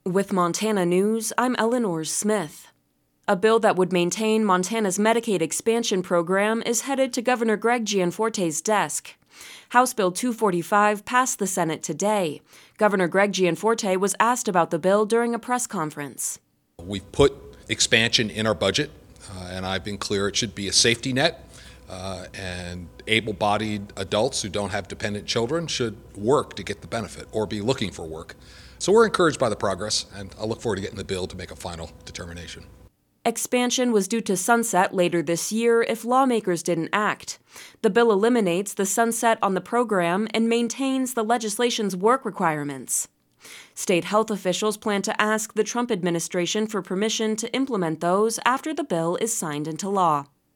With Montana News, I'm Eleanor Smith. A bill that would maintain Montana's Medicaid expansion program is headed to Governor Greg Gianforte's desk. House Bill 245 passed the Senate today. Governor Greg Gianforte was asked about the bill during a press conference. We've put expansion in our budget, and I've been clear it should be a safety net, and able-bodied adults who don't have dependent children should work to get the benefit or be looking for work. So we're encouraged by the progress, and I look forward to getting the bill to make a final determination. Expansion was due to sunset later this year if lawmakers didn't act. The bill eliminates the sunset on the program and maintains the legislation's work requirements. State health officials plan to ask the Trump administration for permission to implement those after the bill is signed into law.